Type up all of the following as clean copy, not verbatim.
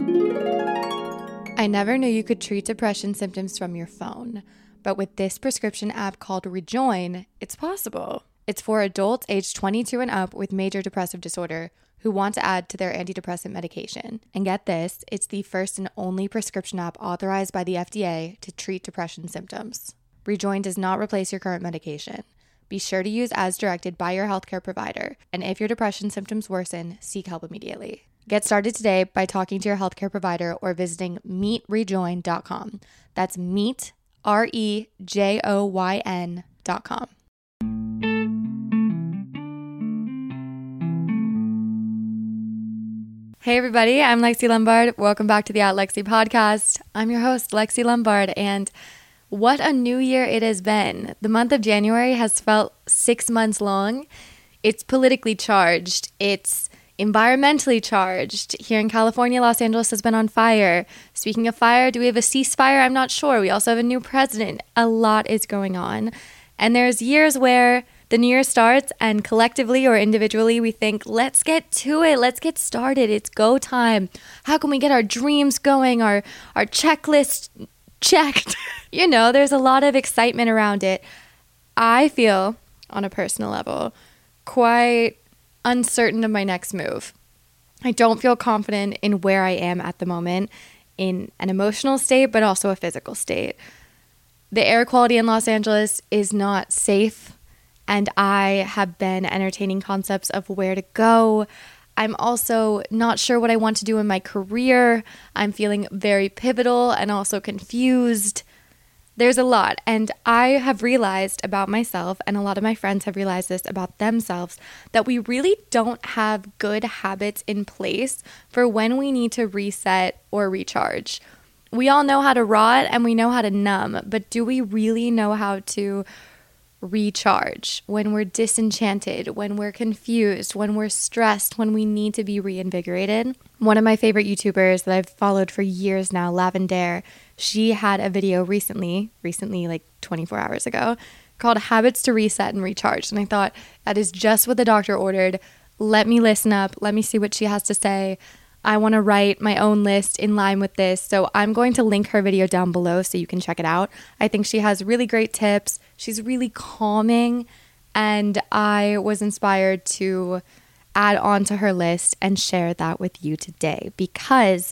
I never knew you could treat depression symptoms from your phone, but with this prescription app called Rejoin, it's possible. It's for adults aged 22 and up with major depressive disorder who want to add to their antidepressant medication. And get this, it's the first and only prescription app authorized by the FDA to treat depression symptoms. Rejoin does not replace your current medication. Be sure to use as directed by your healthcare provider, and if your depression symptoms worsen, seek help immediately. Get started today by talking to your healthcare provider or visiting meetrejoin.com. That's meet, REJOYN.com. Hey everybody, I'm Lexi Lombard. Welcome back to the @Lexi podcast. I'm your host, Lexi Lombard, and what a new year it has been. The month of January has felt 6 months long. It's politically charged. It's environmentally charged. Here in California, Los Angeles has been on fire. Speaking of fire, do we have a ceasefire? I'm not sure. We also have a new president. A lot is going on. And there's years where the new year starts and collectively or individually we think, let's get to it. Let's get started. It's go time. How can we get our dreams going? Our checklist checked. There's a lot of excitement around it. I feel, on a personal level, quite uncertain of my next move. I don't feel confident in where I am at the moment in an emotional state, but also a physical state. The air quality in Los Angeles is not safe, and I have been entertaining concepts of where to go. I'm also not sure what I want to do in my career. I'm feeling very pivotal and also confused. There's a lot, and I have realized about myself, and a lot of my friends have realized this about themselves, that we really don't have good habits in place for when we need to reset or recharge. We all know how to rot and we know how to numb, but do we really know how to recharge when we're disenchanted, when we're confused, when we're stressed, when we need to be reinvigorated? One of my favorite YouTubers that I've followed for years now, Lavender, she had a video recently, like 24 hours ago, called Habits to Reset and Recharge. And I thought, that is just what the doctor ordered. Let me listen up. Let me see what she has to say. I want to write my own list in line with this. So I'm going to link her video down below so you can check it out. I think she has really great tips. She's really calming. And I was inspired to add on to her list and share that with you today. Because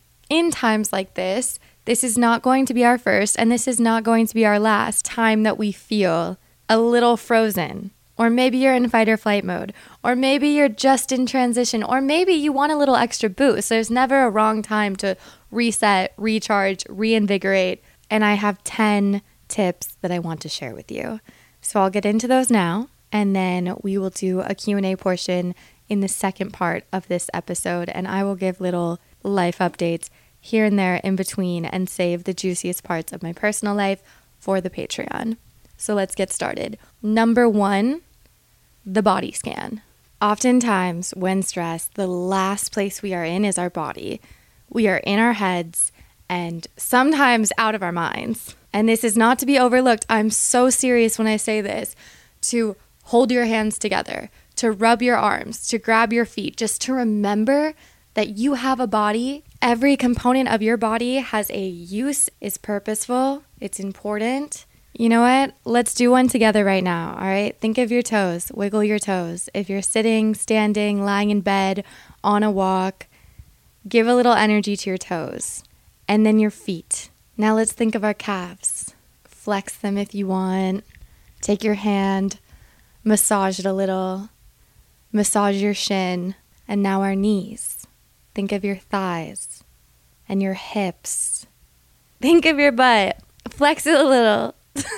in times like this is not going to be our first and this is not going to be our last time that we feel a little frozen. Or maybe you're in fight or flight mode. Or maybe you're just in transition. Or maybe you want a little extra boost. There's never a wrong time to reset, recharge, reinvigorate. And I have 10 tips that I want to share with you. So I'll get into those now. And then we will do a Q&A portion in the second part of this episode. And I will give little life updates here and there in between and save the juiciest parts of my personal life for the Patreon. So let's get started. Number 1, the body scan. Oftentimes when stressed, the last place we are in is our body. We are in our heads and sometimes out of our minds. And this is not to be overlooked. I'm so serious when I say this. To hold your hands together, to rub your arms, to grab your feet, just to remember that you have a body. Every component of your body has a use, is purposeful, it's important. You know what? Let's do one together right now, all right? Think of your toes. Wiggle your toes. If you're sitting, standing, lying in bed, on a walk, give a little energy to your toes. And then your feet. Now let's think of our calves. Flex them if you want. Take your hand, massage it a little. Massage your shin. And now our knees. Think of your thighs and your hips. Think of your butt. Flex it a little.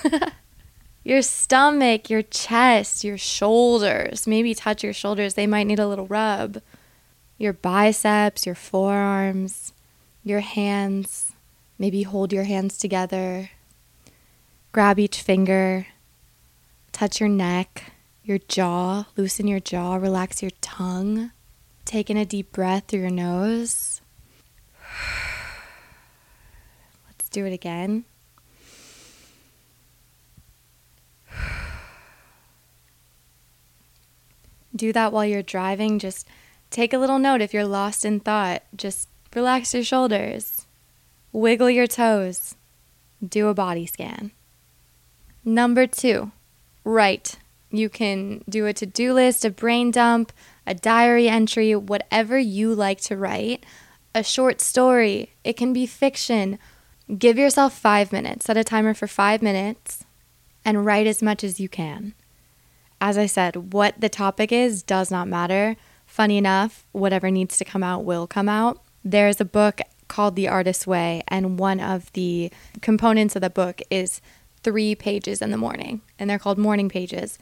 Your stomach, your chest, your shoulders. Maybe touch your shoulders. They might need a little rub. Your biceps, your forearms, your hands. Maybe hold your hands together. Grab each finger. Touch your neck, your jaw. Loosen your jaw. Relax your tongue. Take in a deep breath through your nose. Let's do it again. Do that while you're driving. Just take a little note if you're lost in thought. Just Relax your shoulders. Wiggle your toes. Do a body scan. Number 2, write. You can do a to-do list, a brain dump, a diary entry, whatever you like to write. A short story. It can be fiction. Give yourself 5 minutes. Set a timer for 5 minutes and write as much as you can. As I said, what the topic is does not matter. Funny enough, whatever needs to come out will come out. There's a book called The Artist's Way, and one of the components of the book is 3 pages in the morning, and they're called morning pages.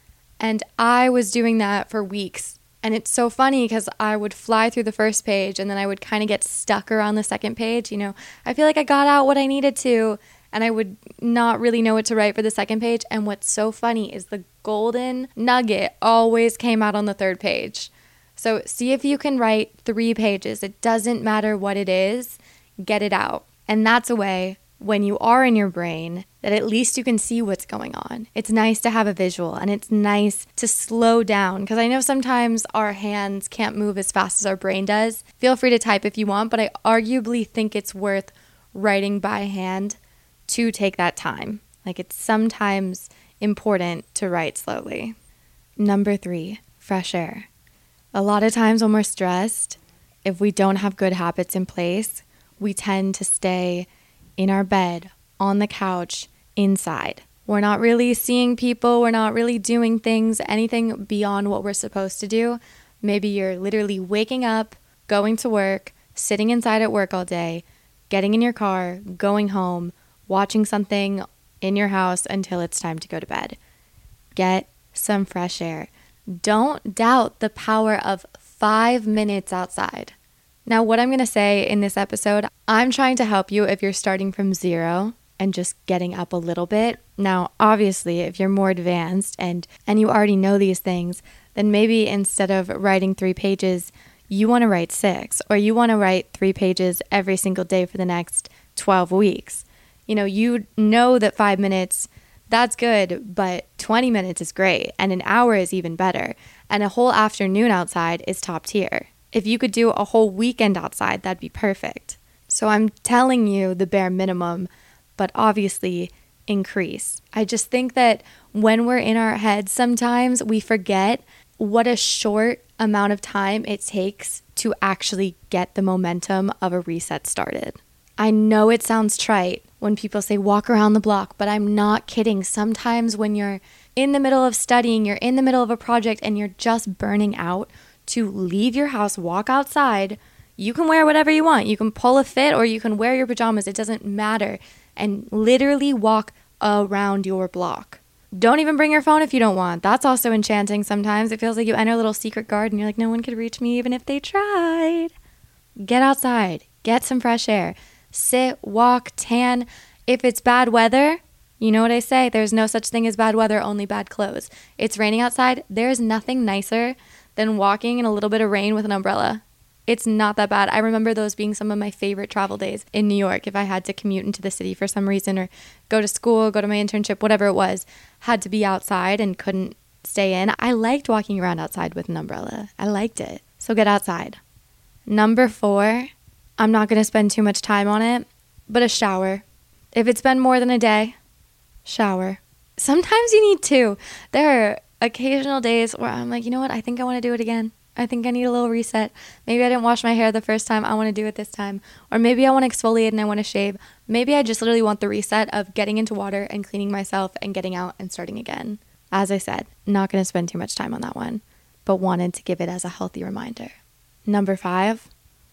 And I was doing that for weeks, and it's so funny because I would fly through the first page, and then I would kind of get stuck around the second page. I feel like I got out what I needed to, and I would not really know what to write for the second page. And what's so funny is the golden nugget always came out on the third page. So see if you can write 3 pages. It doesn't matter what it is, get it out. And that's a way, when you are in your brain, that at least you can see what's going on. It's nice to have a visual, and it's nice to slow down, because I know sometimes our hands can't move as fast as our brain does. Feel free to type if you want, but I arguably think it's worth writing by hand to take that time. Like, it's sometimes important to write slowly. Number 3, fresh air. A lot of times when we're stressed, if we don't have good habits in place, we tend to stay in our bed, on the couch, inside. We're not really seeing people. We're not really doing things, anything beyond what we're supposed to do. Maybe you're literally waking up, going to work, sitting inside at work all day, getting in your car, going home, watching something in your house until it's time to go to bed. Get some fresh air. Don't doubt the power of 5 minutes outside. Now, what I'm going to say in this episode, I'm trying to help you if you're starting from 0 and just getting up a little bit. Now, obviously, if you're more advanced and you already know these things, then maybe instead of writing 3 pages, you want to write 6, or you want to write 3 pages every single day for the next 12 weeks. You know that 5 minutes, that's good, but 20 minutes is great, and an hour is even better, and a whole afternoon outside is top tier. If you could do a whole weekend outside, that'd be perfect. So I'm telling you the bare minimum, but obviously increase. I just think that when we're in our heads sometimes, we forget what a short amount of time it takes to actually get the momentum of a reset started. I know it sounds trite when people say walk around the block, but I'm not kidding. Sometimes when you're in the middle of studying, you're in the middle of a project, and you're just burning out, to leave your house, walk outside. You can wear whatever you want. You can pull a fit, or you can wear your pajamas. It doesn't matter. And literally walk around your block. Don't even bring your phone if you don't want. That's also enchanting sometimes. It feels like you enter a little secret garden. You're like, no one could reach me even if they tried. Get outside. Get some fresh air. Sit, walk, tan. If it's bad weather, you know what I say? There's no such thing as bad weather, only bad clothes. It's raining outside. There's nothing nicer than walking in a little bit of rain with an umbrella. It's not that bad. I remember those being some of my favorite travel days in New York. If I had to commute into the city for some reason, or go to school, go to my internship, whatever it was, had to be outside and couldn't stay in. I liked walking around outside with an umbrella. I liked it. So get outside. Number 4, I'm not going to spend too much time on it, but a shower. If it's been more than a day, shower. Sometimes you need 2. There are occasional days where I'm like, you know what? I think I want to do it again. I think I need a little reset. Maybe I didn't wash my hair the first time. I want to do it this time. Or maybe I want to exfoliate and I want to shave. Maybe I just literally want the reset of getting into water and cleaning myself and getting out and starting again. As I said, not going to spend too much time on that one, but wanted to give it as a healthy reminder. Number 5,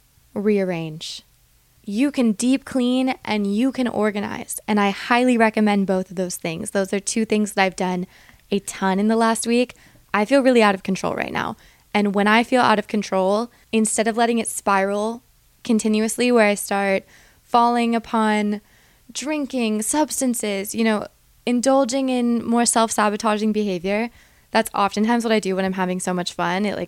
rearrange. You can deep clean and you can organize. And I highly recommend both of those things. Those are 2 things that I've done a ton in the last week. I feel really out of control right now. And when I feel out of control, instead of letting it spiral continuously where I start falling upon drinking, substances, indulging in more self-sabotaging behavior, that's oftentimes what I do when I'm having so much fun. It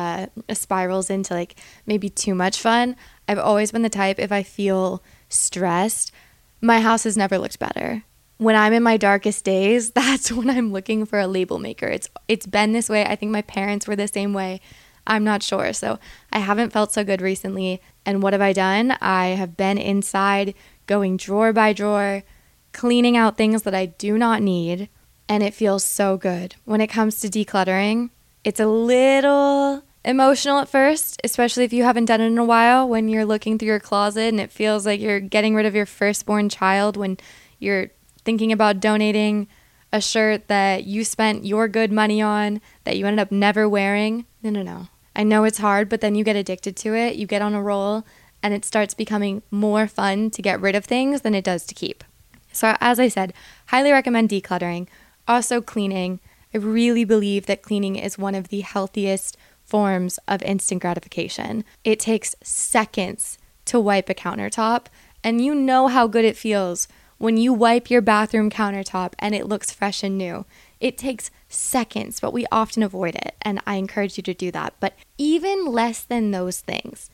spirals into maybe too much fun. I've always been the type, if I feel stressed, my house has never looked better. When I'm in my darkest days, that's when I'm looking for a label maker. It's been this way. I think my parents were the same way. I'm not sure. So I haven't felt so good recently. And what have I done? I have been inside going drawer by drawer, cleaning out things that I do not need. And it feels so good. When it comes to decluttering, it's a little emotional at first, especially if you haven't done it in a while, when you're looking through your closet and it feels like you're getting rid of your firstborn child, when you're thinking about donating a shirt that you spent your good money on that you ended up never wearing. No. I know it's hard, but then you get addicted to it. You get on a roll and it starts becoming more fun to get rid of things than it does to keep. So as I said, highly recommend decluttering. Also cleaning. I really believe that cleaning is one of the healthiest forms of instant gratification. It takes seconds to wipe a countertop, and you know how good it feels when you wipe your bathroom countertop and it looks fresh and new. It takes seconds, but we often avoid it, and I encourage you to do that. But even less than those things,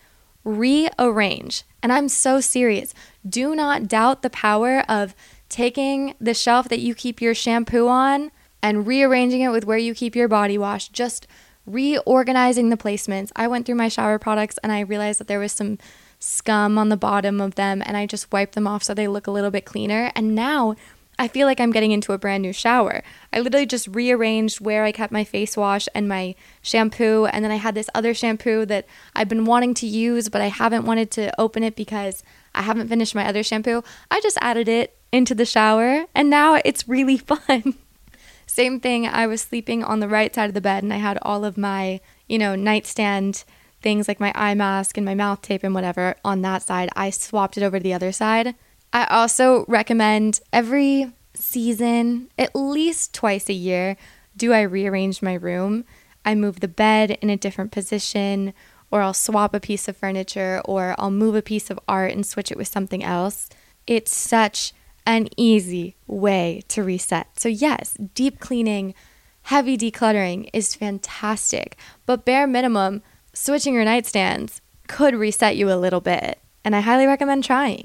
rearrange. And I'm so serious. Do not doubt the power of taking the shelf that you keep your shampoo on and rearranging it with where you keep your body wash. Just reorganizing the placements. I went through my shower products and I realized that there was some scum on the bottom of them, and I just wiped them off so they look a little bit cleaner. And now I feel like I'm getting into a brand new shower. I literally just rearranged where I kept my face wash and my shampoo, and then I had this other shampoo that I've been wanting to use, but I haven't wanted to open it because I haven't finished my other shampoo. I just added it into the shower, and now it's really fun. Same thing, I was sleeping on the right side of the bed, and I had all of my, nightstand things like my eye mask and my mouth tape and whatever on that side. I swapped it over to the other side. I also recommend every season, at least twice a year, do I rearrange my room. I move the bed in a different position, or I'll swap a piece of furniture, or I'll move a piece of art and switch it with something else. It's such an easy way to reset. So yes, deep cleaning, heavy decluttering is fantastic, but bare minimum, switching your nightstands could reset you a little bit, and I highly recommend trying.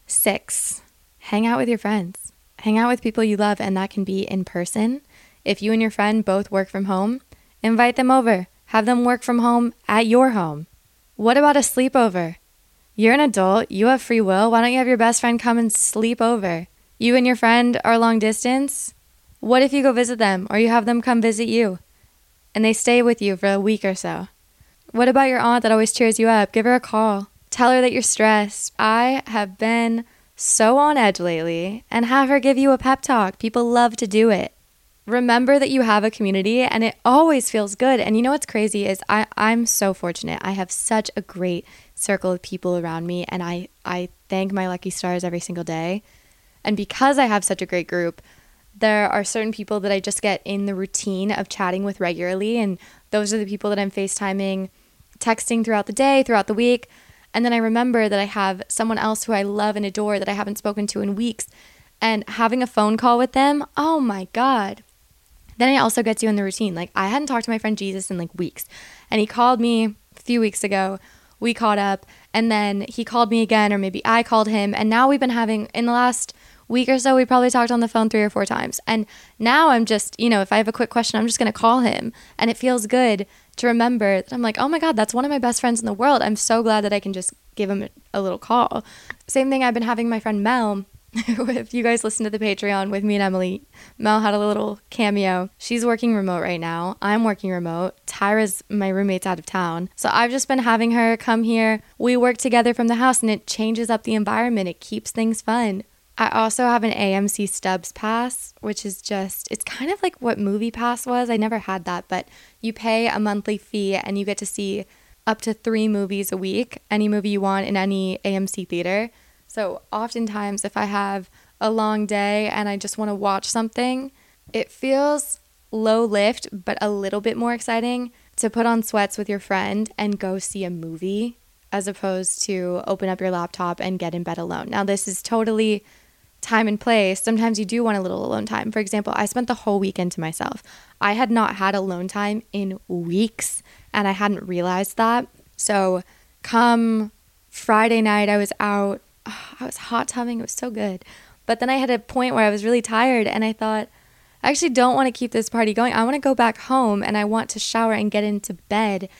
6, hang out with your friends. Hang out with people you love, and that can be in person. If you and your friend both work from home, invite them over. Have them work from home at your home. What about a sleepover? You're an adult, you have free will, why don't you have your best friend come and sleep over? You and your friend are long distance? What if you go visit them, or you have them come visit you, and they stay with you for a week or so? What about your aunt that always cheers you up? Give her a call. Tell her that you're stressed. I have been so on edge lately, and have her give you a pep talk. People love to do it. Remember that you have a community, and it always feels good. And you know what's crazy is I'm so fortunate. I have such a great circle of people around me, and I thank my lucky stars every single day. And because I have such a great group, there are certain people that I just get in the routine of chatting with regularly, and those are the people that I'm FaceTiming, texting throughout the day, throughout the week. And then I remember that I have someone else who I love and adore that I haven't spoken to in weeks, and having a phone call with them, oh my God. Then it also gets you in the routine. Like, I hadn't talked to my friend Jesus in like weeks, and he called me a few weeks ago. We caught up, and then he called me again, or maybe I called him, and now we've been having, in the last week or so, we probably talked on the phone 3 or 4 times. And now I'm just, if I have a quick question, I'm just going to call him, and it feels good to remember that I'm like, oh my God, that's one of my best friends in the world. I'm so glad that I can just give him a little call. Same thing, I've been having my friend Mel. If you guys listen to the Patreon with me and Emily, Mel had a little cameo. She's working remote right now. I'm working remote. Tyra's, my roommate's, out of town. So I've just been having her come here. We work together from the house, and it changes up the environment. It keeps things fun. I also have an AMC Stubs pass, which is just, it's kind of like what Movie Pass was. I never had that, but you pay a monthly fee and you get to see up to 3 movies a week, any movie you want in any AMC theater. So oftentimes if I have a long day and I just want to watch something, it feels low lift, but a little bit more exciting to put on sweats with your friend and go see a movie, as opposed to open up your laptop and get in bed alone. Now, this is totally time and place. Sometimes you do want a little alone time. For example, I spent the whole weekend to myself. I had not had alone time in weeks, and I hadn't realized that. So come Friday night, I was out. I was hot tubbing. It was so good. But then I had a point where I was really tired, and I thought, I actually don't want to keep this party going. I want to go back home, and I want to shower and get into bed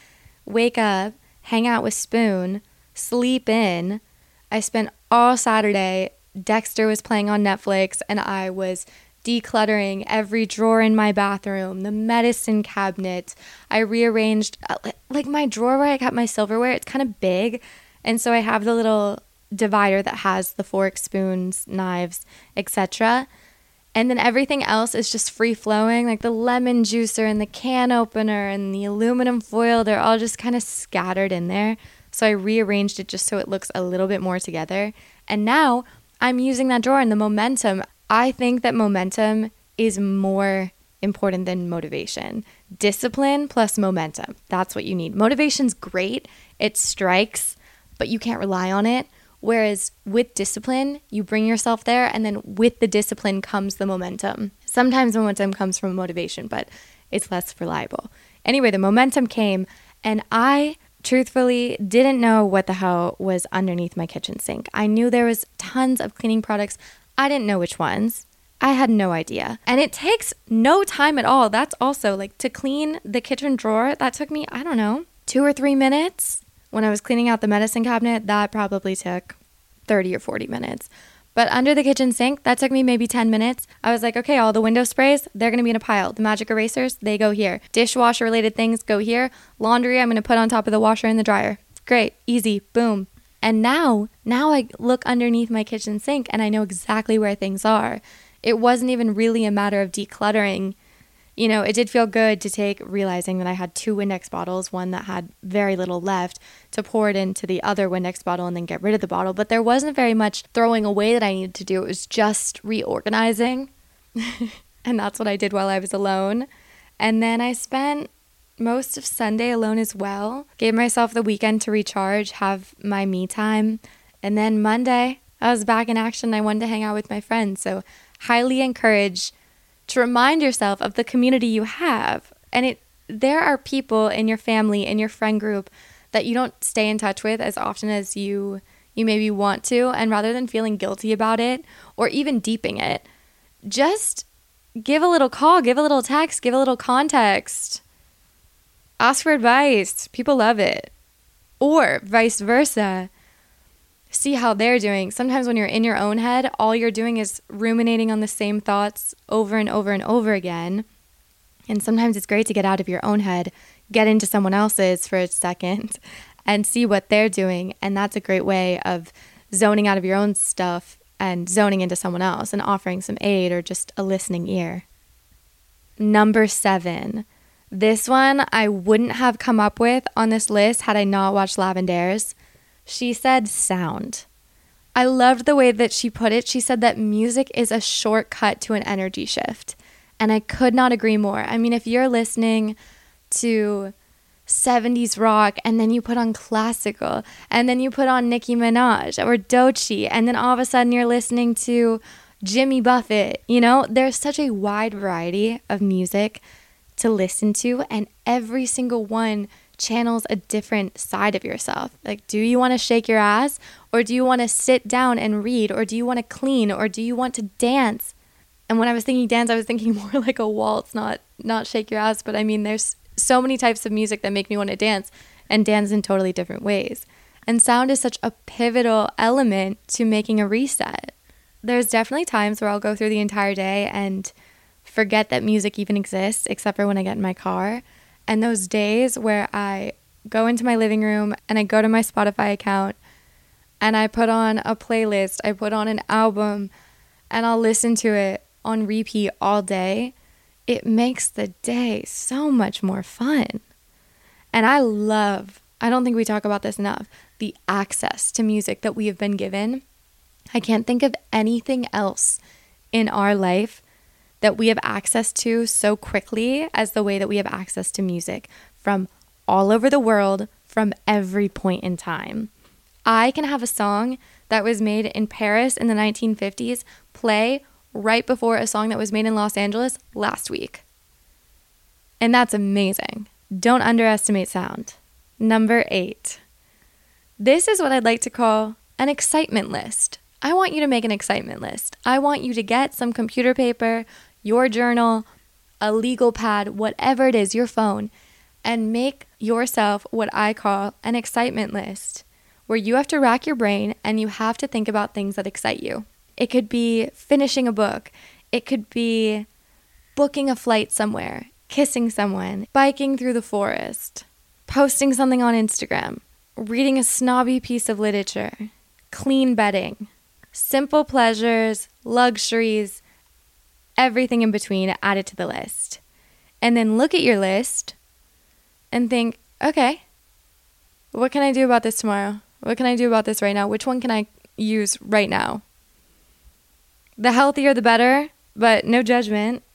wake up, hang out with Spoon, sleep in. I spent all Saturday, Dexter was playing on Netflix, and I was decluttering every drawer in my bathroom, the medicine cabinet. I rearranged, like my drawer where I kept my silverware, it's kind of big. And so I have the little divider that has the forks, spoons, knives, etc. And then everything else is just free flowing, like the lemon juicer and the can opener and the aluminum foil. They're all just kind of scattered in there. So I rearranged it just so it looks a little bit more together. And now I'm using that drawer and the momentum. I think that momentum is more important than motivation. Discipline plus momentum. That's what you need. Motivation's great. It strikes, but you can't rely on it. Whereas with discipline, you bring yourself there, and then with the discipline comes the momentum. Sometimes momentum comes from motivation, but it's less reliable. Anyway, the momentum came, and I truthfully didn't know what the hell was underneath my kitchen sink. I knew there was tons of cleaning products. I didn't know which ones. I had no idea. And it takes no time at all. That's also like to clean the kitchen drawer. That took me, I don't know, 2 or 3 minutes. When I was cleaning out the medicine cabinet, that probably took 30 or 40 minutes. But under the kitchen sink, that took me maybe 10 minutes. I was like, okay, all the window sprays, they're going to be in a pile. The magic erasers, they go here. Dishwasher related things go here. Laundry, I'm going to put on top of the washer and the dryer. Great, easy, boom. And now I look underneath my kitchen sink and I know exactly where things are. It wasn't even really a matter of decluttering. You know, it did feel good to take, realizing that I had 2 Windex bottles, one that had very little left, to pour it into the other Windex bottle and then get rid of the bottle. But there wasn't very much throwing away that I needed to do. It was just reorganizing. And that's what I did while I was alone. And then I spent most of Sunday alone as well. Gave myself the weekend to recharge, have my me time. And then Monday, I was back in action. I wanted to hang out with my friends. So highly encourage to remind yourself of the community you have. And there are people in your family, in your friend group, that you don't stay in touch with as often as you maybe want to. And rather than feeling guilty about it or even deeping it, just give a little call, give a little text, give a little context. Ask for advice. People love it. Or vice versa. See how they're doing. Sometimes when you're in your own head, all you're doing is ruminating on the same thoughts over and over and over again. And sometimes it's great to get out of your own head, get into someone else's for a second, and see what they're doing. And that's a great way of zoning out of your own stuff and zoning into someone else and offering some aid or just a listening ear. Number 7. This one I wouldn't have come up with on this list had I not watched Lavendaires. She said sound. I loved the way that she put it. She said that music is a shortcut to an energy shift. And I could not agree more. I mean, if you're listening to 70s rock and then you put on classical and then you put on Nicki Minaj or Doechii and then all of a sudden you're listening to Jimmy Buffett, you know, there's such a wide variety of music to listen to, and every single one channels a different side of yourself. Like, do you want to shake your ass, or do you want to sit down and read, or do you want to clean, or do you want to dance? And when I was thinking dance, I was thinking more like a waltz, not shake your ass. But I mean, there's so many types of music that make me want to dance, and dance in totally different ways. And sound is such a pivotal element to making a reset. There's definitely times where I'll go through the entire day and forget that music even exists, except for when I get in my car. And those days where I go into my living room and I go to my Spotify account and I put on a playlist, I put on an album, and I'll listen to it on repeat all day, it makes the day so much more fun. And I don't think we talk about this enough, the access to music that we have been given. I can't think of anything else in our life that we have access to so quickly as the way that we have access to music from all over the world, from every point in time. I can have a song that was made in Paris in the 1950s play right before a song that was made in Los Angeles last week. And that's amazing. Don't underestimate sound. Number 8. This is what I'd like to call an excitement list. I want you to make an excitement list. I want you to get some computer paper, your journal, a legal pad, whatever it is, your phone, and make yourself what I call an excitement list, where you have to rack your brain and you have to think about things that excite you. It could be finishing a book. It could be booking a flight somewhere, kissing someone, biking through the forest, posting something on Instagram, reading a snobby piece of literature, clean bedding, simple pleasures, luxuries, everything in between, add it to the list. And then look at your list and think, okay, what can I do about this tomorrow? What can I do about this right now? Which one can I use right now? The healthier, the better, but no judgment.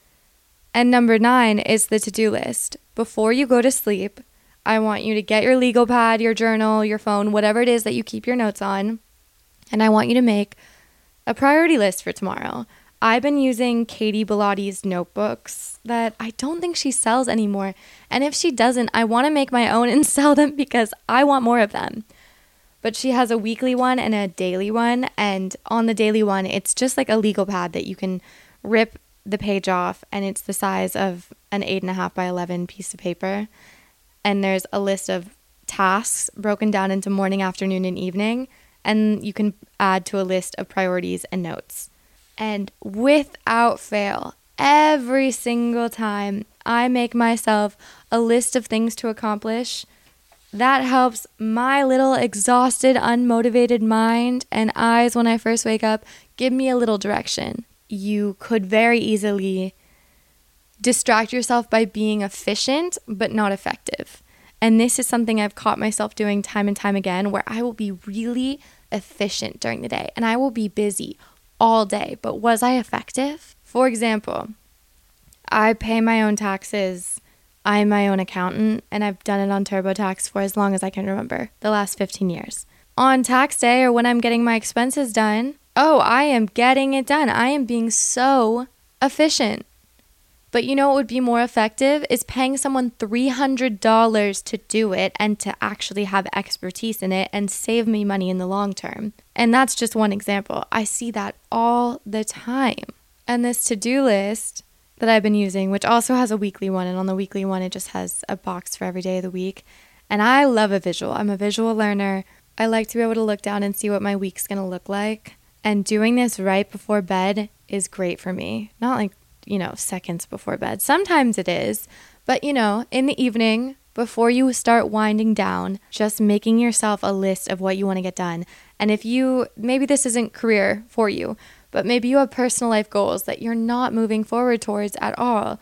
And number 9 is the to-do list. Before you go to sleep, I want you to get your legal pad, your journal, your phone, whatever it is that you keep your notes on, and I want you to make a priority list for tomorrow. I've been using Katie Bellotti's notebooks that I don't think she sells anymore. And if she doesn't, I want to make my own and sell them because I want more of them. But she has a weekly one and a daily one. And on the daily one, it's just like a legal pad that you can rip the page off. And it's the size of an 8.5 by 11 piece of paper. And there's a list of tasks broken down into morning, afternoon, and evening. And you can add to a list of priorities and notes. And without fail, every single time I make myself a list of things to accomplish, that helps my little exhausted, unmotivated mind and eyes when I first wake up give me a little direction. You could very easily distract yourself by being efficient but not effective. And this is something I've caught myself doing time and time again, where I will be really efficient during the day and I will be busy all day, but was I effective? For example, I pay my own taxes. I'm my own accountant, and I've done it on TurboTax for as long as I can remember, the last 15 years. On tax day or when I'm getting my expenses done, I am getting it done. I am being so efficient. But you know what would be more effective is paying someone $300 to do it and to actually have expertise in it and save me money in the long term. And that's just one example. I see that all the time. And this to-do list that I've been using, which also has a weekly one, and on the weekly one it just has a box for every day of the week. And I love a visual. I'm a visual learner. I like to be able to look down and see what my week's going to look like. And doing this right before bed is great for me. Not like seconds before bed. Sometimes it is, but in the evening before you start winding down, just making yourself a list of what you want to get done. And if maybe this isn't career for you, but maybe you have personal life goals that you're not moving forward towards at all.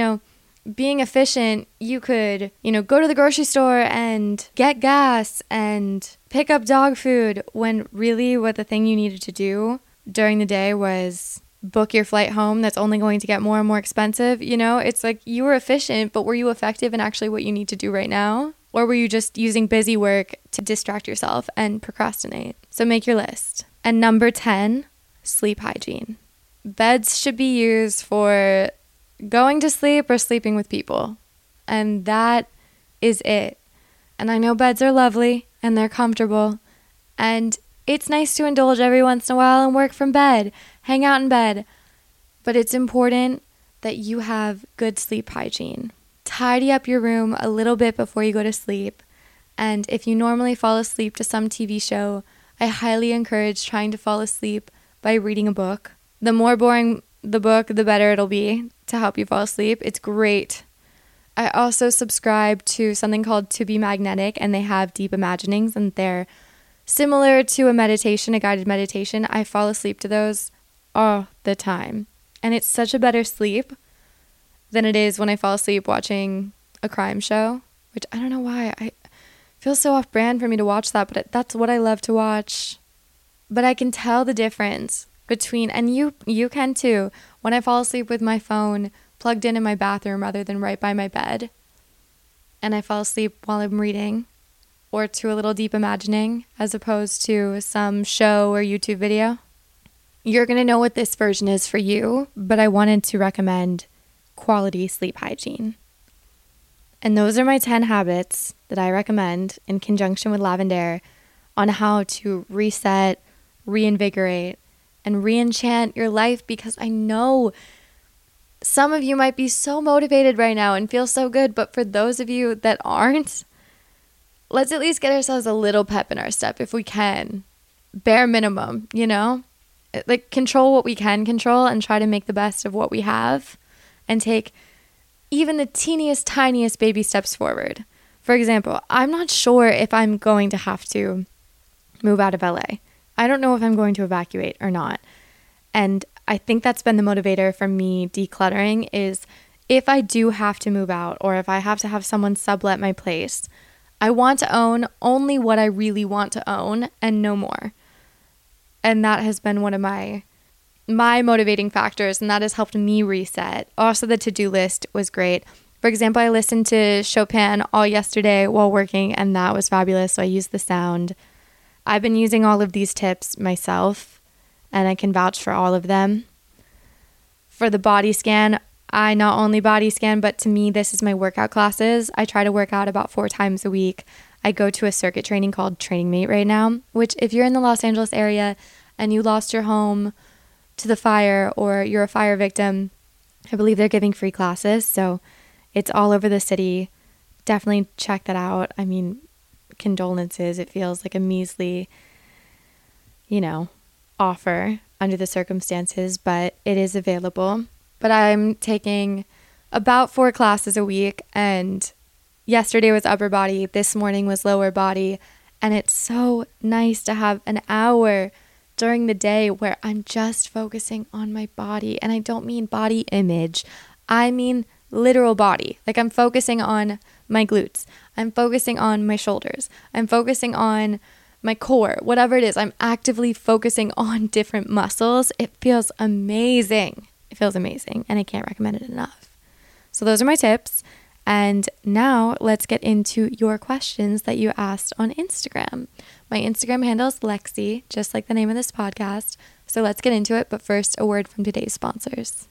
Being efficient, you could, go to the grocery store and get gas and pick up dog food when really what the thing you needed to do during the day was book your flight home that's only going to get more and more expensive. It's like you were efficient, but were you effective in actually what you need to do right now? Or were you just using busy work to distract yourself and procrastinate? So make your list. And number 10, sleep hygiene. Beds should be used for going to sleep or sleeping with people. And that is it. And I know beds are lovely and they're comfortable. And it's nice to indulge every once in a while and work from bed, hang out in bed. But it's important that you have good sleep hygiene. Tidy up your room a little bit before you go to sleep. And if you normally fall asleep to some TV show, I highly encourage trying to fall asleep by reading a book. The more boring the book, the better it'll be to help you fall asleep. It's great. I also subscribe to something called To Be Magnetic, and they have deep imaginings, and they're similar to a meditation, a guided meditation. I fall asleep to those all the time. And it's such a better sleep than it is when I fall asleep watching a crime show, which I don't know why. I feel so off brand for me to watch that, but that's what I love to watch. But I can tell the difference between, and you can too, when I fall asleep with my phone plugged in my bathroom rather than right by my bed, and I fall asleep while I'm reading, or to a little deep imagining as opposed to some show or YouTube video. You're going to know what this version is for you, but I wanted to recommend quality sleep hygiene. And those are my 10 habits that I recommend in conjunction with Lavender on how to reset, reinvigorate, and re-enchant your life, because I know Some of you might be so motivated right now and feel so good, but for those of you that aren't, let's at least get ourselves a little pep in our step if we can. Bare minimum, Like, control what we can control and try to make the best of what we have and take even the teeniest, tiniest baby steps forward. For example, I'm not sure if I'm going to have to move out of LA. I don't know if I'm going to evacuate or not. And I think that's been the motivator for me decluttering is if I do have to move out or if I have to have someone sublet my place, I want to own only what I really want to own and no more. And that has been one of my motivating factors, and that has helped me reset. Also, the to-do list was great. For example, I listened to Chopin all yesterday while working, and that was fabulous, so I used the sound. I've been using all of these tips myself, and I can vouch for all of them. For the body scan, I not only body scan, but to me, this is my workout classes. I try to work out about 4 times a week. I go to a circuit training called Training Mate right now, which if you're in the Los Angeles area and you lost your home to the fire or you're a fire victim, I believe they're giving free classes. So it's all over the city. Definitely check that out. I mean, condolences. It feels like a measly, offer under the circumstances, but it is available. But I'm taking about 4 classes a week, and yesterday was upper body, this morning was lower body, and it's so nice to have an hour during the day where I'm just focusing on my body. And I don't mean body image, I mean literal body. Like, I'm focusing on my glutes, I'm focusing on my shoulders, I'm focusing on my core, whatever it is, I'm actively focusing on different muscles. It feels amazing. It feels amazing, and I can't recommend it enough. So those are my tips. And now let's get into your questions that you asked on Instagram. My Instagram handle is Lexi, just like the name of this podcast. So let's get into it. But first, a word from today's sponsors.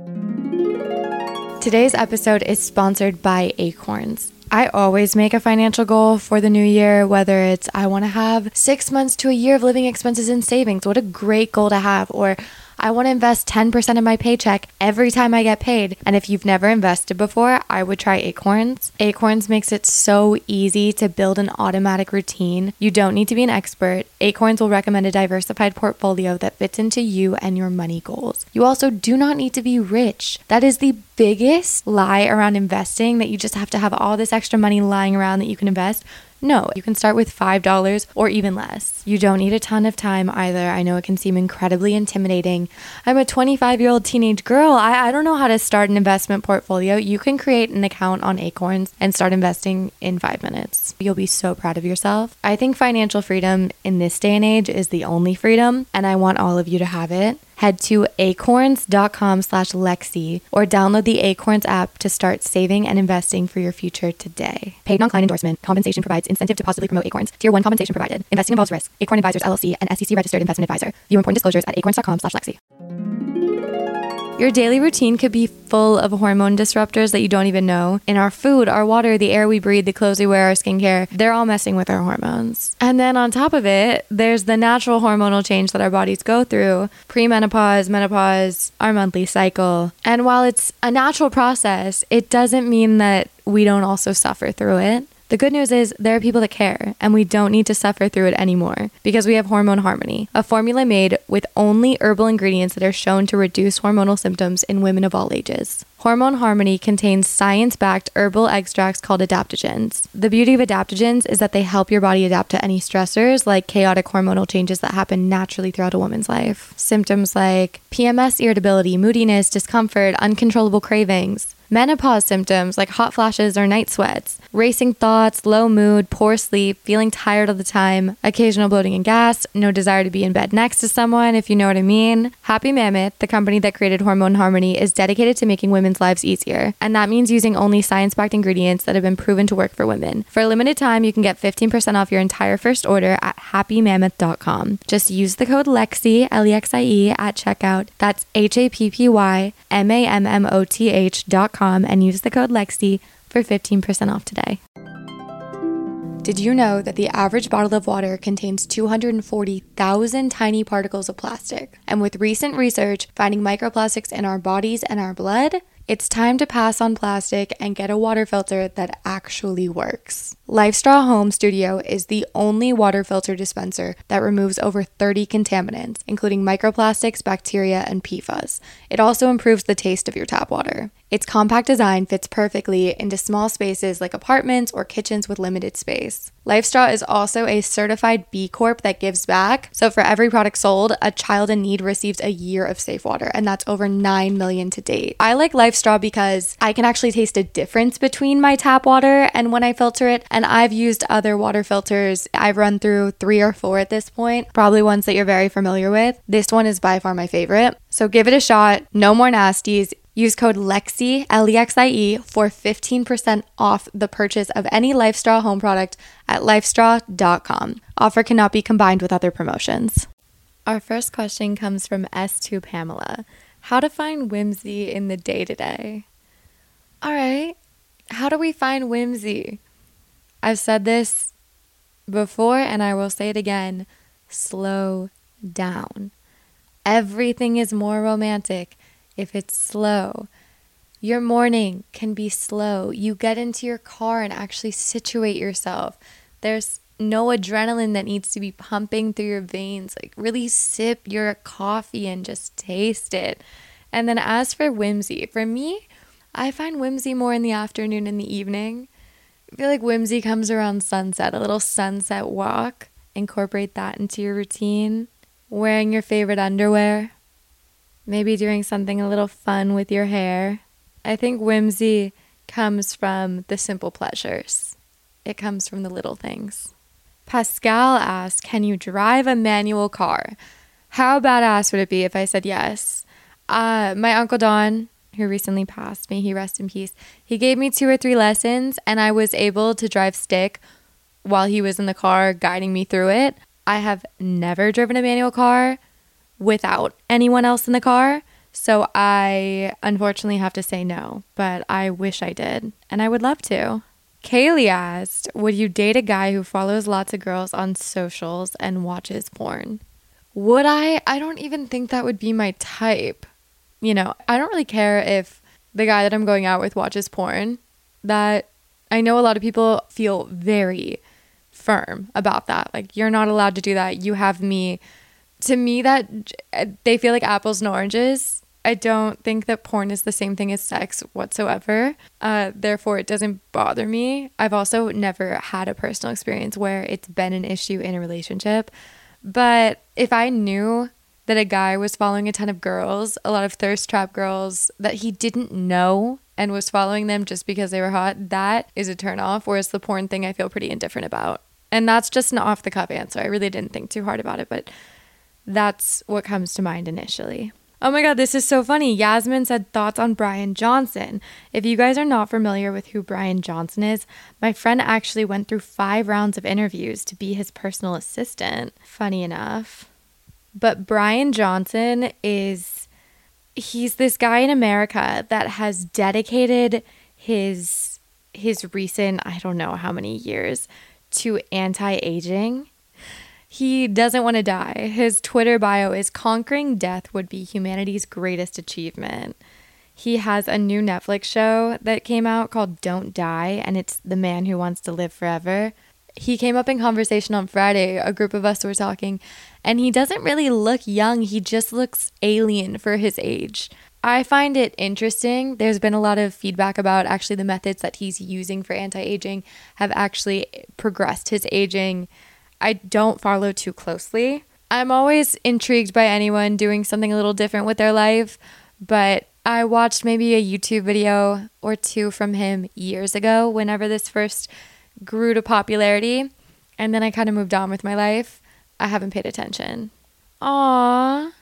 Today's episode is sponsored by Acorns. I always make a financial goal for the new year, whether it's I want to have 6 months to a year of living expenses and savings. What a great goal to have. Or I want to invest 10% of my paycheck every time I get paid. And if you've never invested before, I would try Acorns. Acorns makes it so easy to build an automatic routine. You don't need to be an expert. Acorns will recommend a diversified portfolio that fits into you and your money goals. You also do not need to be rich. That is the biggest lie around investing, that you just have to have all this extra money lying around that you can invest. No, you can start with $5 or even less. You don't need a ton of time either. I know it can seem incredibly intimidating. I'm a 25-year-old teenage girl. I don't know how to start an investment portfolio. You can create an account on Acorns and start investing in 5 minutes. You'll be so proud of yourself. I think financial freedom in this day and age is the only freedom, and I want all of you to have it. Head to acorns.com/Lexi or download the Acorns app to start saving and investing for your future today. Paid non-client endorsement. Compensation provides incentive to positively promote Acorns. Tier 1 compensation provided. Investing involves risk. Acorn Advisors LLC, an SEC registered investment advisor. View important disclosures at acorns.com/Lexi. Your daily routine could be full of hormone disruptors that you don't even know. In our food, our water, the air we breathe, the clothes we wear, our skincare, they're all messing with our hormones. And then on top of it, there's the natural hormonal change that our bodies go through. Premenopause, menopause, our monthly cycle. And while it's a natural process, it doesn't mean that we don't also suffer through it. The good news is there are people that care, and we don't need to suffer through it anymore because we have Hormone Harmony, a formula made with only herbal ingredients that are shown to reduce hormonal symptoms in women of all ages. Hormone Harmony contains science-backed herbal extracts called adaptogens. The beauty of adaptogens is that they help your body adapt to any stressors like chaotic hormonal changes that happen naturally throughout a woman's life. Symptoms like PMS irritability, moodiness, discomfort, uncontrollable cravings. Menopause symptoms like hot flashes or night sweats, racing thoughts, low mood, poor sleep, feeling tired all the time, occasional bloating and gas, no desire to be in bed next to someone, if you know what I mean. Happy Mammoth, the company that created Hormone Harmony, is dedicated to making women's lives easier. And that means using only science-backed ingredients that have been proven to work for women. For a limited time, you can get 15% off your entire first order at happymammoth.com. Just use the code LEXI, L-E-X-I-E, at checkout. That's HAPPYMAMMOTH.com and use the code LEXI for 15% off today. Did you know that the average bottle of water contains 240,000 tiny particles of plastic? And with recent research finding microplastics in our bodies and our blood, it's time to pass on plastic and get a water filter that actually works. LifeStraw Home Studio is the only water filter dispenser that removes over 30 contaminants, including microplastics, bacteria, and PFAS. It also improves the taste of your tap water. Its compact design fits perfectly into small spaces like apartments or kitchens with limited space. LifeStraw is also a certified B Corp that gives back. So for every product sold, a child in need receives a year of safe water, and that's over 9 million to date. I like LifeStraw because I can actually taste a difference between my tap water and when I filter it. And I've used other water filters. I've run through 3 or 4 at this point, probably ones that you're very familiar with. This one is by far my favorite. So give it a shot. No more nasties. Use code LEXIE, L-E-X-I-E, for 15% off the purchase of any LifeStraw home product at lifestraw.com. Offer cannot be combined with other promotions. Our first question comes from S2 Pamela. How to find whimsy in the day-to-day? All right, how do we find whimsy? I've said this before and I will say it again. Slow down. Everything is more romantic if it's slow. Your morning can be slow. You get into your car and actually situate yourself. There's no adrenaline that needs to be pumping through your veins. Like, really sip your coffee and just taste it. And then as for whimsy, for me, I find whimsy more in the afternoon and the evening. I feel like whimsy comes around sunset, a little sunset walk. Incorporate that into your routine. Wearing your favorite underwear. Maybe doing something a little fun with your hair. I think whimsy comes from the simple pleasures. It comes from the little things. Pascal asked, can you drive a manual car? How badass would it be if I said yes? My Uncle Don, who recently passed, may he rest in peace, he gave me 2 or 3 lessons and I was able to drive stick while he was in the car guiding me through it. I have never driven a manual car without anyone else in the car, so I unfortunately have to say no, but I wish I did, and I would love to. Kaylee asked, would you date a guy who follows lots of girls on socials and watches porn? Would I? I don't even think that would be my type. You know, I don't really care if the guy that I'm going out with watches porn. That I know a lot of people feel very firm about that. Like, you're not allowed to do that. You have me. To me, that they feel like apples and oranges. I don't think that porn is the same thing as sex whatsoever. Therefore, it doesn't bother me. I've also never had a personal experience where it's been an issue in a relationship. But if I knew that a guy was following a ton of girls, a lot of thirst trap girls that he didn't know and was following them just because they were hot, that is a turn off. Whereas the porn thing, I feel pretty indifferent about. And that's just an off the cuff answer. I really didn't think too hard about it, but that's what comes to mind initially. Oh my God, this is so funny. Yasmin said thoughts on Brian Johnson. If you guys are not familiar with who Brian Johnson is, my friend actually went through 5 rounds of interviews to be his personal assistant. Funny enough. But Brian Johnson he's this guy in America that has dedicated his recent, I don't know how many years, to anti-aging. He doesn't want to die. His Twitter bio is conquering death would be humanity's greatest achievement. He has a new Netflix show that came out called Don't Die, and it's the man who wants to live forever. He came up in conversation on Friday. A group of us were talking, and he doesn't really look young. He just looks alien for his age. I find it interesting. There's been a lot of feedback about actually the methods that he's using for anti-aging have actually progressed his aging. I don't follow too closely. I'm always intrigued by anyone doing something a little different with their life, but I watched maybe a YouTube video or 2 from him years ago whenever this first grew to popularity, and then I kind of moved on with my life. I haven't paid attention. Aww,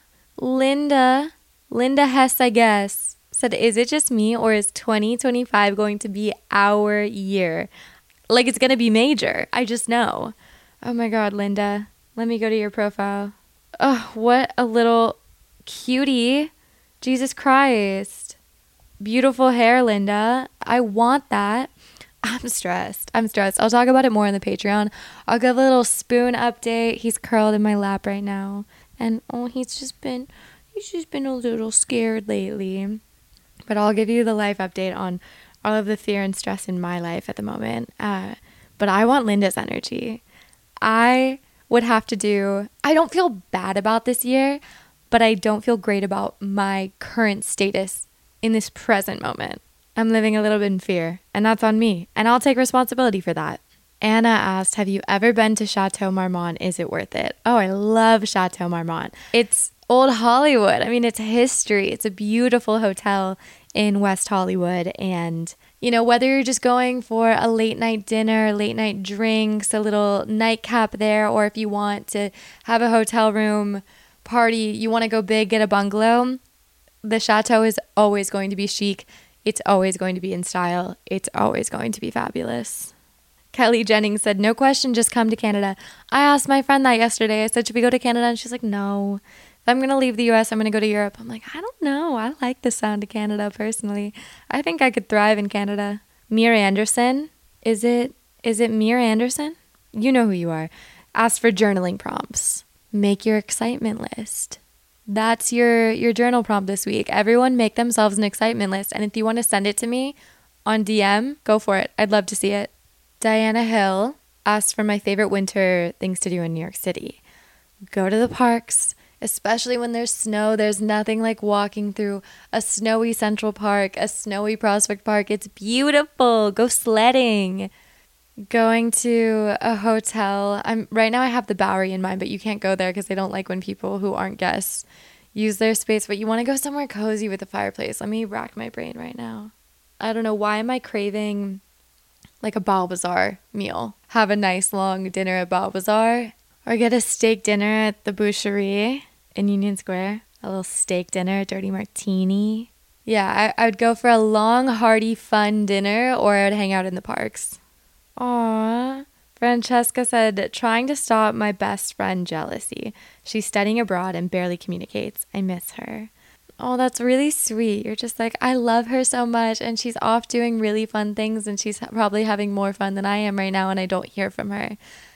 Linda Hess, I guess, said, is it just me or is 2025 going to be our year? Like, it's going to be major. I just know. Oh my God, Linda. Let me go to your profile. Oh, what a little cutie. Jesus Christ. Beautiful hair, Linda. I want that. I'm stressed. I'll talk about it more in the Patreon. I'll give a little Spoon update. He's curled in my lap right now. And he's just been a little scared lately. But I'll give you the life update on all of the fear and stress in my life at the moment. But I want Linda's energy. I don't feel bad about this year, but I don't feel great about my current status in this present moment. I'm living a little bit in fear, and that's on me, and I'll take responsibility for that. Anna asked, have you ever been to Chateau Marmont? Is it worth it? Oh, I love Chateau Marmont. It's old Hollywood. I mean, it's history. It's a beautiful hotel in West Hollywood. And, whether you're just going for a late night dinner, late night drinks, a little nightcap there, or if you want to have a hotel room party, you want to go big, get a bungalow, the Chateau is always going to be chic. It's always going to be in style. It's always going to be fabulous. Kelly Jennings said, no question, just come to Canada. I asked my friend that yesterday. I said, should we go to Canada? And she's like, no. If I'm going to leave the US, I'm going to go to Europe. I'm like, I don't know. I like the sound of Canada personally. I think I could thrive in Canada. Mir Anderson. Is it Mir Anderson? You know who you are. Asked for journaling prompts. Make your excitement list. That's your journal prompt this week. Everyone make themselves an excitement list. And if you want to send it to me on DM, go for it. I'd love to see it. Diana Hill asked for my favorite winter things to do in New York City. Go to the parks, especially when there's snow. There's nothing like walking through a snowy Central Park, a snowy Prospect Park. It's beautiful. Go sledding. Going to a hotel. Right now I have the Bowery in mind, but you can't go there because they don't like when people who aren't guests use their space. But you want to go somewhere cozy with a fireplace. Let me rack my brain right now. I don't know. Why am I craving like a Balbazar meal? Have a nice long dinner at Balbazar, or get a steak dinner at the Boucherie in Union Square. A little steak dinner, a dirty martini. Yeah, I would go for a long, hearty, fun dinner, or I would hang out in the parks. Aww. Francesca said, trying to stop my best friend jealousy. She's studying abroad and barely communicates. I miss her. Oh, that's really sweet. You're just like, I love her so much, and she's off doing really fun things, and she's probably having more fun than I am right now, and I don't hear from her.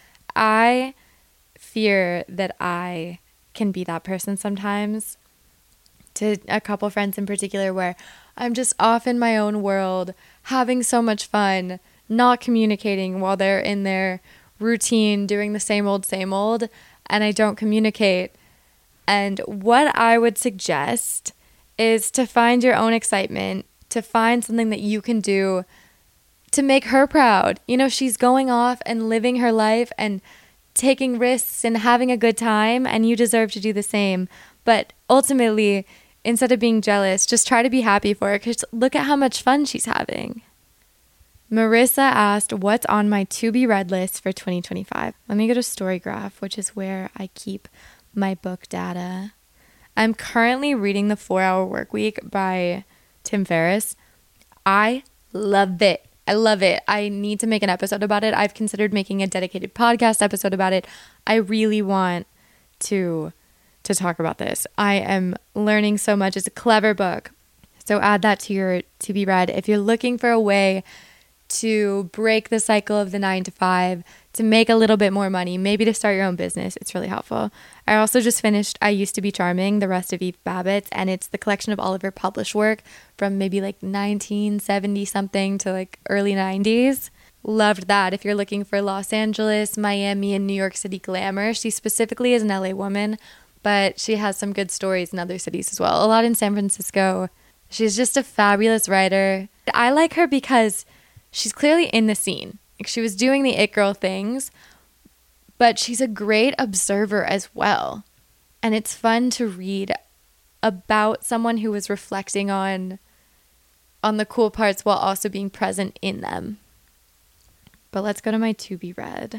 I fear that I can be that person sometimes, to a couple friends in particular, where I'm just off in my own world, having so much fun, not communicating while they're in their routine, doing the same old, and I don't communicate. And what I would suggest is to find your own excitement, to find something that you can do to make her proud. She's going off and living her life and taking risks and having a good time, and you deserve to do the same. But ultimately, instead of being jealous, just try to be happy for her, because look at how much fun she's having. Marissa asked, what's on my to-be-read list for 2025? Let me go to Storygraph, which is where I keep my book data. I'm currently reading The 4-Hour Workweek by Tim Ferriss. I love it. I need to make an episode about it. I've considered making a dedicated podcast episode about it. I really want to talk about this. I am learning so much. It's a clever book. So add that to your to-be-read. If you're looking for a way to break the cycle of the 9 to 5, to make a little bit more money, maybe to start your own business, it's really helpful. I also just finished I Used to Be Charming, the rest of Eve Babbitt's, and it's the collection of all of her published work from maybe like 1970 something to like early 90s. Loved that. If you're looking for Los Angeles, Miami, and New York City glamour, she specifically is an LA woman, but she has some good stories in other cities as well. A lot in San Francisco. She's just a fabulous writer. I like her because she's clearly in the scene. Like, she was doing the it girl things, but she's a great observer as well. And it's fun to read about someone who was reflecting on the cool parts while also being present in them. But let's go to my to be read.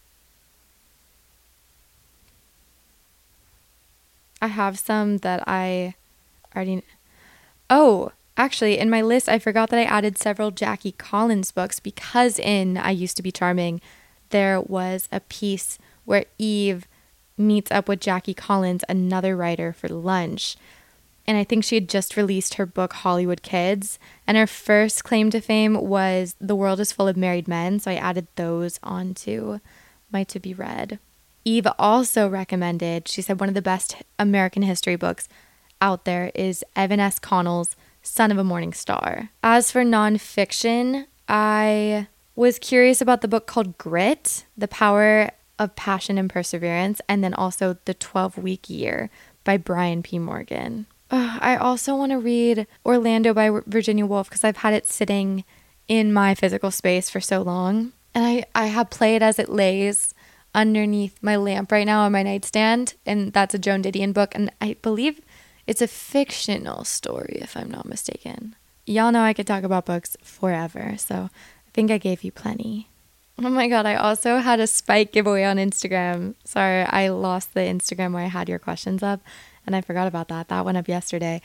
I have some that I already... Oh, actually, in my list, I forgot that I added several Jackie Collins books, because in I Used to Be Charming, there was a piece where Eve meets up with Jackie Collins, another writer, for lunch. And I think she had just released her book, Hollywood Kids. And her first claim to fame was The World is Full of Married Men. So I added those onto my to be read. Eve also recommended, she said one of the best American history books out there is Evan S. Connell's Son of a Morning Star. As for nonfiction, I was curious about the book called Grit, The Power of Passion and Perseverance, and then also The 12-Week Year by Brian P. Morgan. I also want to read Orlando by Virginia Woolf because I've had it sitting in my physical space for so long. And I have Play It As It Lays underneath my lamp right now on my nightstand. And that's a Joan Didion book. And I believe it's a fictional story, if I'm not mistaken. Y'all know I could talk about books forever. So I think I gave you plenty. Oh my God, I also had a Spike giveaway on Instagram. Sorry, I lost the Instagram where I had your questions up. And I forgot about that. That went up yesterday.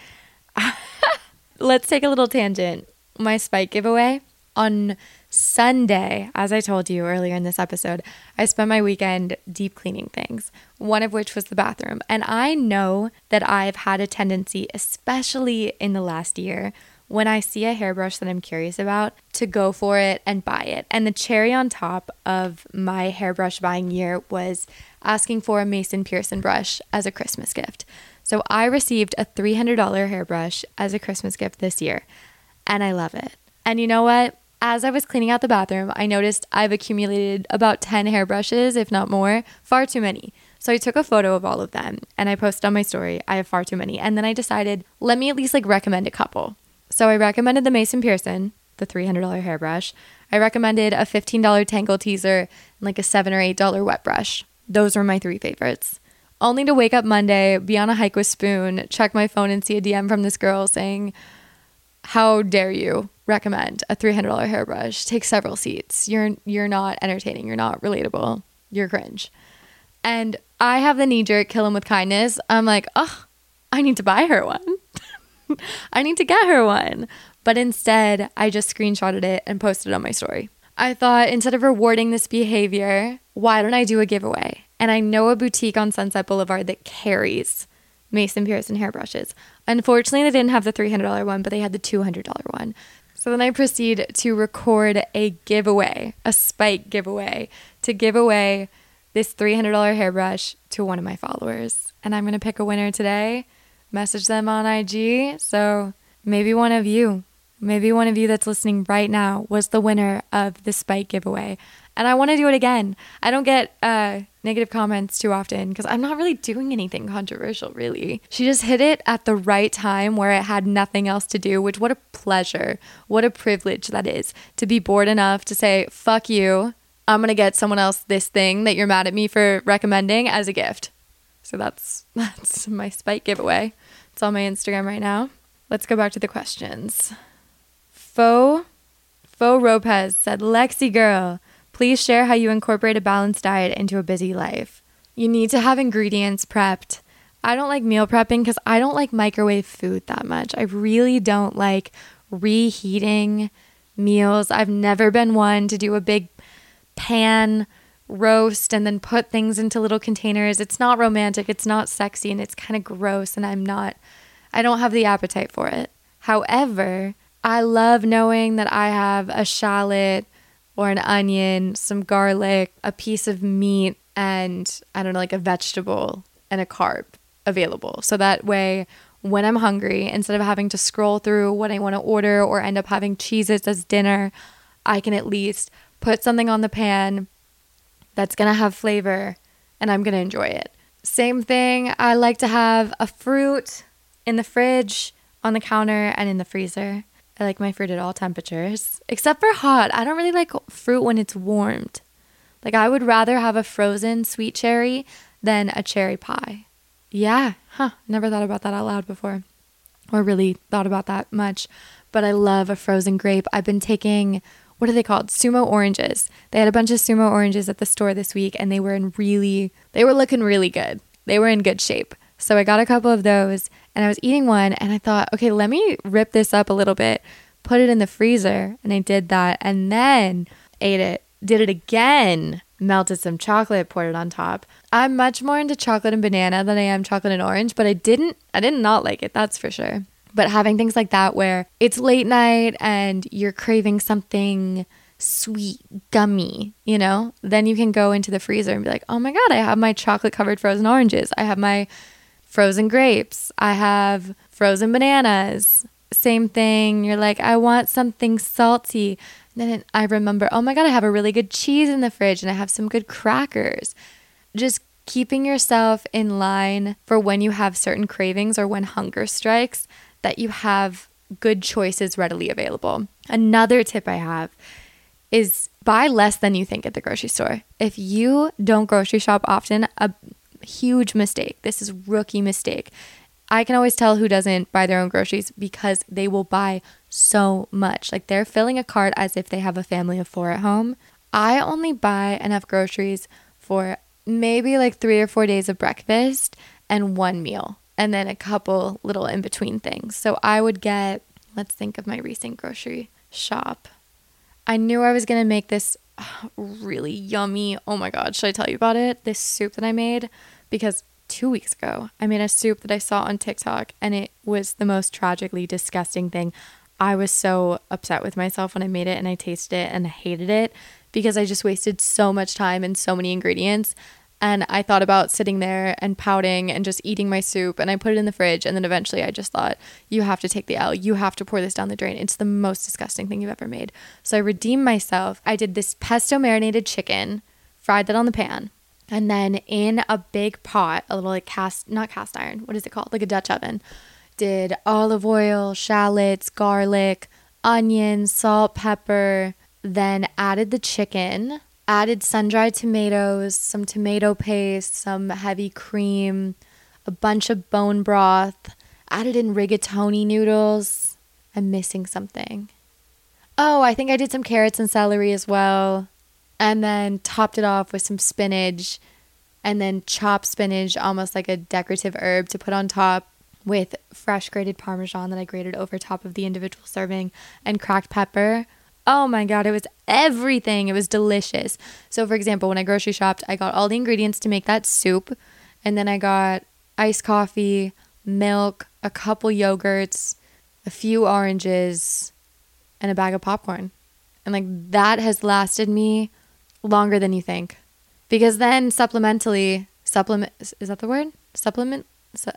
Let's take a little tangent. My Spike giveaway on Sunday, as I told you earlier in this episode, I spent my weekend deep cleaning things, one of which was the bathroom. And I know that I've had a tendency, especially in the last year, when I see a hairbrush that I'm curious about, to go for it and buy it. And the cherry on top of my hairbrush buying year was asking for a Mason Pearson brush as a Christmas gift. So I received a $300 hairbrush as a Christmas gift this year, and I love it. And you know what? As I was cleaning out the bathroom, I noticed I've accumulated about 10 hairbrushes, if not more, far too many. So I took a photo of all of them and I posted on my story. I have far too many. And then I decided, let me at least recommend a couple. So I recommended the Mason Pearson, the $300 hairbrush. I recommended a $15 Tangle Teezer and a $7 or $8 wet brush. Those were my 3 favorites. Only to wake up Monday, be on a hike with Spoon, check my phone and see a DM from this girl saying, how dare you recommend a $300 hairbrush? Take several seats. You're not entertaining. You're not relatable. You're cringe. And I have the knee-jerk kill him with kindness. I'm like, oh, I need to buy her one. I need to get her one. But instead, I just screenshotted it and posted it on my story. I thought, instead of rewarding this behavior, why don't I do a giveaway? And I know a boutique on Sunset Boulevard that carries Mason Pearson hairbrushes. Unfortunately, they didn't have the $300 one, but they had the $200 one. So then I proceed to record a giveaway, a Spike giveaway, to give away this $300 hairbrush to one of my followers. And I'm going to pick a winner today, message them on IG. So maybe one of you that's listening right now was the winner of the Spike giveaway. And I want to do it again. I don't get negative comments too often because I'm not really doing anything controversial, really. She just hit it at the right time where it had nothing else to do, which what a pleasure, what a privilege that is to be bored enough to say, fuck you, I'm going to get someone else this thing that you're mad at me for recommending as a gift. So that's my Spike giveaway. It's on my Instagram right now. Let's go back to the questions. Faux Lopez said, Lexi girl, please share how you incorporate a balanced diet into a busy life. You need to have ingredients prepped. I don't like meal prepping because I don't like microwave food that much. I really don't like reheating meals. I've never been one to do a big pan roast and then put things into little containers. It's not romantic, it's not sexy, and it's kind of gross, and I don't have the appetite for it. However, I love knowing that I have a shallot or an onion, some garlic, a piece of meat, and a vegetable and a carb available. So that way, when I'm hungry, instead of having to scroll through what I want to order or end up having Cheez-Its as dinner, I can at least put something on the pan that's going to have flavor and I'm going to enjoy it. Same thing, I like to have a fruit in the fridge, on the counter, and in the freezer. I like my fruit at all temperatures, except for hot. I don't really like fruit when it's warmed. I would rather have a frozen sweet cherry than a cherry pie. Yeah, never thought about that out loud before, or really thought about that much. But I love a frozen grape. I've been taking, what are they called? Sumo oranges. They had a bunch of Sumo oranges at the store this week, and they were looking really good. They were in good shape. So I got a couple of those, and I was eating one, and I thought, okay, let me rip this up a little bit, put it in the freezer, and I did that, and then ate it, did it again, melted some chocolate, poured it on top. I'm much more into chocolate and banana than I am chocolate and orange, but I did not like it, that's for sure. But having things like that where it's late night and you're craving something sweet, gummy, then you can go into the freezer and be like, oh my God, I have my chocolate covered frozen oranges. I have my frozen grapes. I have frozen bananas. Same thing. You're like, I want something salty. And then I remember, oh my God, I have a really good cheese in the fridge and I have some good crackers. Just keeping yourself in line for when you have certain cravings or when hunger strikes, that you have good choices readily available. Another tip I have is buy less than you think at the grocery store. If you don't grocery shop often, a huge mistake. This is rookie mistake. I can always tell who doesn't buy their own groceries because they will buy so much. Like they're filling a cart as if they have a family of 4 at home. I only buy enough groceries for maybe like 3 or 4 days of breakfast and 1 meal, and then a couple little in between things. So I would get, let's think of my recent grocery shop. I knew I was going to make this really yummy, oh my God, should I tell you about it? This soup that I made, because 2 weeks ago, I made a soup that I saw on TikTok and it was the most tragically disgusting thing. I was so upset with myself when I made it and I tasted it and I hated it because I just wasted so much time and so many ingredients. And I thought about sitting there and pouting and just eating my soup, and I put it in the fridge, and then eventually I just thought, you have to take the L. You have to pour this down the drain. It's the most disgusting thing you've ever made. So I redeemed myself. I did this pesto marinated chicken, fried that on the pan, and then in a big pot, a little like not cast iron, what is it called? Like a Dutch oven, did olive oil, shallots, garlic, onions, salt, pepper, then added the chicken, added sun-dried tomatoes, some tomato paste, some heavy cream, a bunch of bone broth, added in rigatoni noodles. I'm missing something. Oh, I think I did some carrots and celery as well. And then topped it off with some spinach, and then chopped spinach, almost like a decorative herb, to put on top with fresh grated Parmesan that I grated over top of the individual serving, and cracked pepper. Oh my God, it was everything. It was delicious. So for example, when I grocery shopped, I got all the ingredients to make that soup, and then I got iced coffee, milk, a couple yogurts, a few oranges, and a bag of popcorn. And like that has lasted me longer than you think. Because then supplementally, is that the word? Supplementally?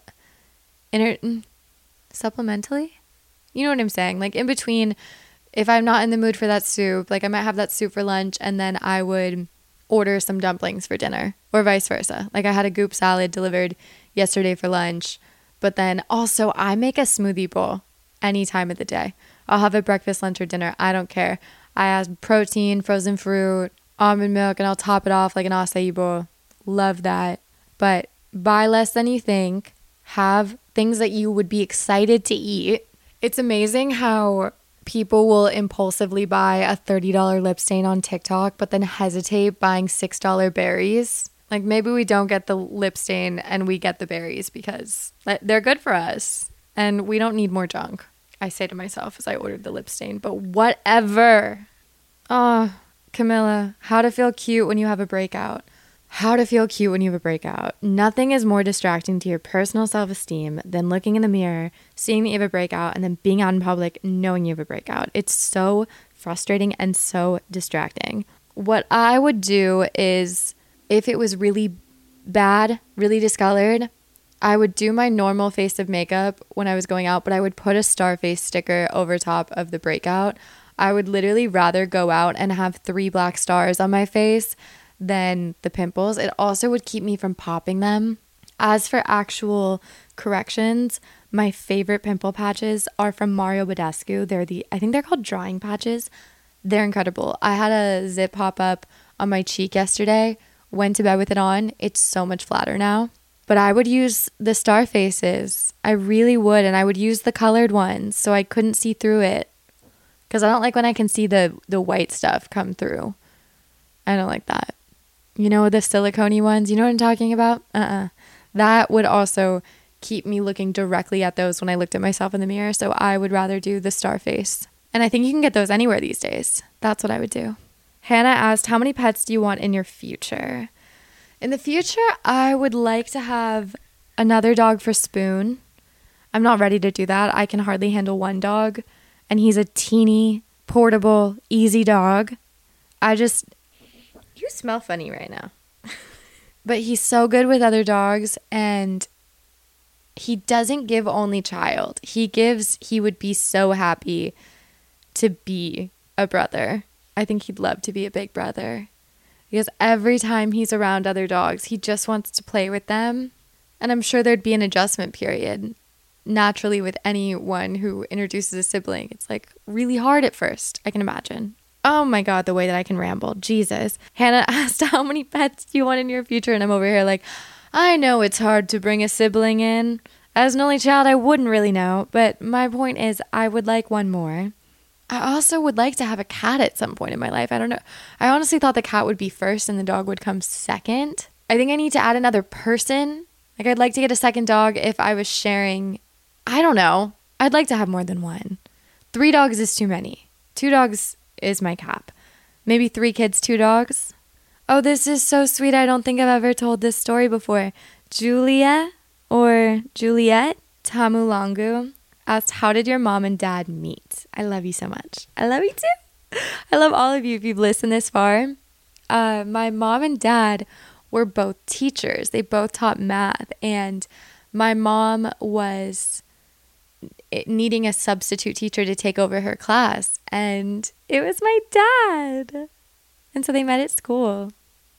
You know what I'm saying? Like in between, if I'm not in the mood for that soup, like I might have that soup for lunch and then I would order some dumplings for dinner, or vice versa. Like I had a goop salad delivered yesterday for lunch, but then also I make a smoothie bowl any time of the day. I'll have it breakfast, lunch, or dinner. I don't care. I add protein, frozen fruit, almond milk, and I'll top it off like an acai bowl. Love that. But buy less than you think. Have things that you would be excited to eat. It's amazing how people will impulsively buy a $30 lip stain on TikTok, but then hesitate buying $6 berries. Like maybe we don't get the lip stain and we get the berries because they're good for us and we don't need more junk. I say to myself as I ordered the lip stain, but whatever. Oh, Camilla, how to feel cute when you have a breakout. How to feel cute when you have a breakout. Nothing is more distracting to your personal self-esteem than looking in the mirror, seeing that you have a breakout, and then being out in public knowing you have a breakout. It's so frustrating and so distracting. What I would do is, if it was really bad, really discolored, I would do my normal face of makeup when I was going out, but I would put a star face sticker over top of the breakout. I would literally rather go out and have 3 black stars on my face than the pimples. It also would keep me from popping them. As for actual corrections, my favorite pimple patches are from Mario Badescu. I think they're called drying patches. They're incredible. I had a zit pop up on my cheek yesterday, went to bed with it on. It's so much flatter now. But I would use the star faces. I really would. And I would use the colored ones so I couldn't see through it. Because I don't like when I can see the white stuff come through. I don't like that. You know, the silicone-y ones, you know what I'm talking about? That would also keep me looking directly at those when I looked at myself in the mirror. So I would rather do the star face. And I think you can get those anywhere these days. That's what I would do. Hannah asked, how many pets do you want in your future? In the future, I would like to have another dog for Spoon. I'm not ready to do that. I can hardly handle one dog, and he's a teeny, portable, easy dog. You smell funny right now. But he's so good with other dogs, and he doesn't give only child. He would be so happy to be a brother. I think he'd love to be a big brother. Because every time he's around other dogs, he just wants to play with them. And I'm sure there'd be an adjustment period. Naturally, with anyone who introduces a sibling, it's like really hard at first, I can imagine. Oh my God, the way that I can ramble. Jesus. Hannah asked, how many pets do you want in your future? And I'm over here like, I know it's hard to bring a sibling in. As an only child, I wouldn't really know. But my point is, I would like one more. I also would like to have a cat at some point in my life. I don't know. I honestly thought the cat would be first and the dog would come second. I think I need to add another person. Like, I'd like to get a second dog if I was sharing. I don't know. I'd like to have more than one. 3 dogs is too many. 2 dogs is my cap. Maybe 3 kids, 2 dogs. Oh, this is so sweet. I don't think I've ever told this story before. Julia or Juliet Tamulangu asked, how did your mom and dad meet? I love you so much. I love you too. I love all of you if you've listened this far. My mom and dad were both teachers. They both taught math, and my mom was needing a substitute teacher to take over her class, and it was my dad. And so they met at school.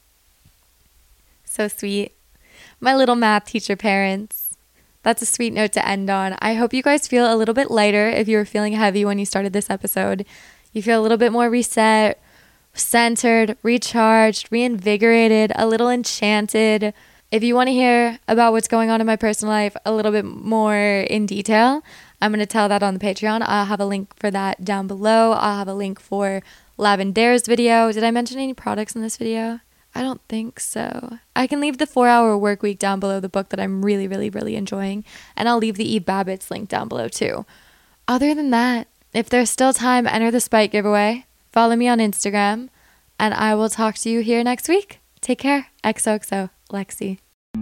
So sweet. My little math teacher parents. That's a sweet note to end on. I hope you guys feel a little bit lighter if you were feeling heavy when you started this episode. You feel a little bit more reset, centered, recharged, reinvigorated, a little enchanted. If you want to hear about what's going on in my personal life a little bit more in detail, I'm going to tell that on the Patreon. I'll have a link for that down below. I'll have a link for Lavendare's video. Did I mention any products in this video? I don't think so. I can leave the 4-Hour Work Week down below, the book that I'm really, really, really enjoying. And I'll leave the Eve Babbitt's link down below too. Other than that, if there's still time, enter the Spike giveaway. Follow me on Instagram. And I will talk to you here next week. Take care. XOXO. Lexi.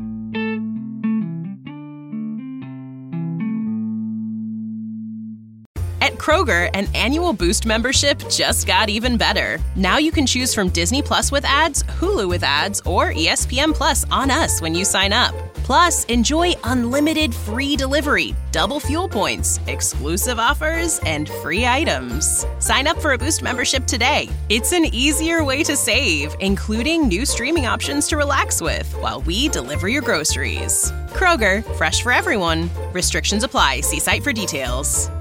At Kroger, an annual Boost membership just got even better. Now you can choose from Disney Plus with ads, Hulu with ads, or ESPN Plus on us when you sign up. Plus, enjoy unlimited free delivery, double fuel points, exclusive offers, and free items. Sign up for a Boost membership today. It's an easier way to save, including new streaming options to relax with while we deliver your groceries. Kroger, fresh for everyone. Restrictions apply. See site for details.